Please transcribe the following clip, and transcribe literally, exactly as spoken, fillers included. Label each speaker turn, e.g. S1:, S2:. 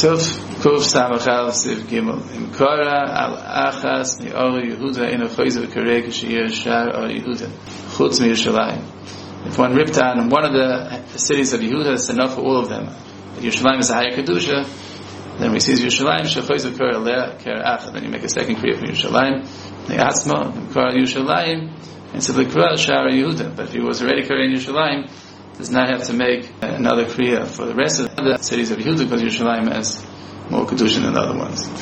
S1: Tuf Kuf Samachal Siv Gimel Imkara Al Achas Ni'or Yehuda Eno Chayzer Karei K'Shiyir Shar Or Yehuda Chutz MiYerushalayim. If one ripped on one of the cities of Yehuda, it's enough for all of them. If Yerushalayim is a higher kedusha, then we see Yerushalayim Shechayzer Kar Aleh Ker Achad. Then you make a second kriya for Yerushalayim. Ne'atzma Imkara Yerushalayim and Sivlikra Shar Yehuda. But if he was already Karei in Yerushalayim, does not have to make another kriya for the rest of the cities of Yehuda because Yerushalayim has more kedusha than the other ones.